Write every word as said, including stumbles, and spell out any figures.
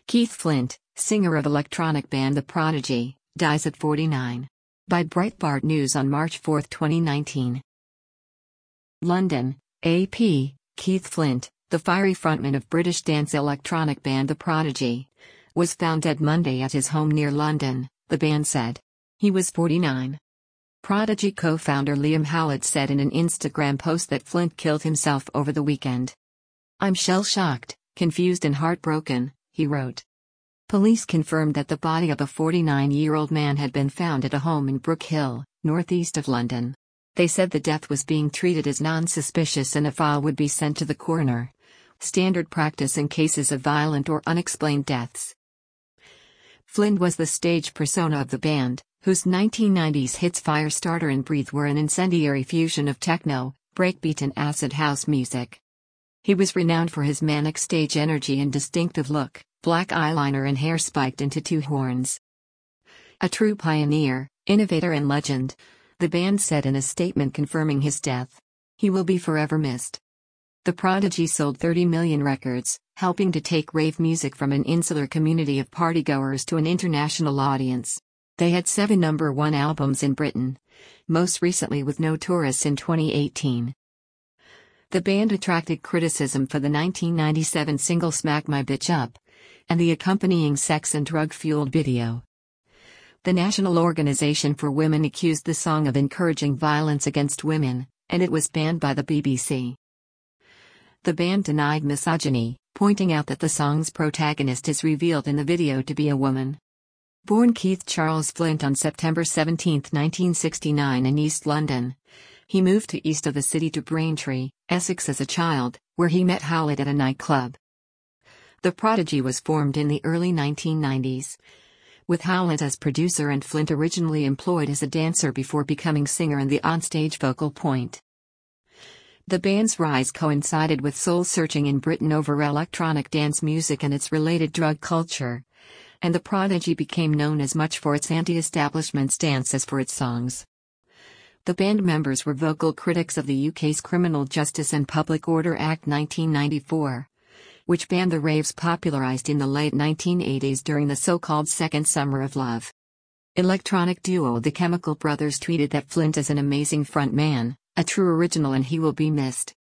Keith Flint, singer of electronic band The Prodigy, dies at forty-nine. By Breitbart News on March fourth, twenty nineteen. London, A P. Keith Flint, the fiery frontman of British dance electronic band The Prodigy, was found dead Monday at his home near London, the band said. He was forty-nine. Prodigy co-founder Liam Howlett said in an Instagram post that Flint killed himself over the weekend. "I'm shell-shocked, confused and heartbroken," he wrote. Police confirmed that the body of a forty-nine-year-old man had been found at a home in Brook Hill, northeast of London. They said the death was being treated as non-suspicious and a file would be sent to the coroner. Standard practice in cases of violent or unexplained deaths. Flint was the stage persona of the band, whose nineteen nineties hits Firestarter and Breathe were an incendiary fusion of techno, breakbeat and acid house music. He was renowned for his manic stage energy and distinctive look, black eyeliner and hair spiked into two horns. A true pioneer, innovator and legend, the band said in a statement confirming his death. He will be forever missed. The Prodigy sold thirty million records, helping to take rave music from an insular community of partygoers to an international audience. They had seven number one albums in Britain, most recently with No Tourists in twenty eighteen. The band attracted criticism for the nineteen ninety-seven single Smack My Bitch Up, and the accompanying sex and drug-fueled video. The National Organization for Women accused the song of encouraging violence against women, and it was banned by the B B C. The band denied misogyny, pointing out that the song's protagonist is revealed in the video to be a woman. Born Keith Charles Flint on September seventeenth, nineteen sixty-nine in East London, he moved to east of the city to Braintree, Essex as a child, where he met Howlett at a nightclub. The Prodigy was formed in the early nineteen nineties, with Howlett as producer and Flint originally employed as a dancer before becoming singer and the onstage focal point. The band's rise coincided with soul-searching in Britain over electronic dance music and its related drug culture, and The Prodigy became known as much for its anti-establishment stance as for its songs. The band members were vocal critics of the U K's Criminal Justice and Public Order Act nineteen ninety-four, which banned the raves popularized in the late nineteen eighties during the so-called Second Summer of Love. Electronic duo The Chemical Brothers tweeted that Flint is an amazing front man, a true original and he will be missed.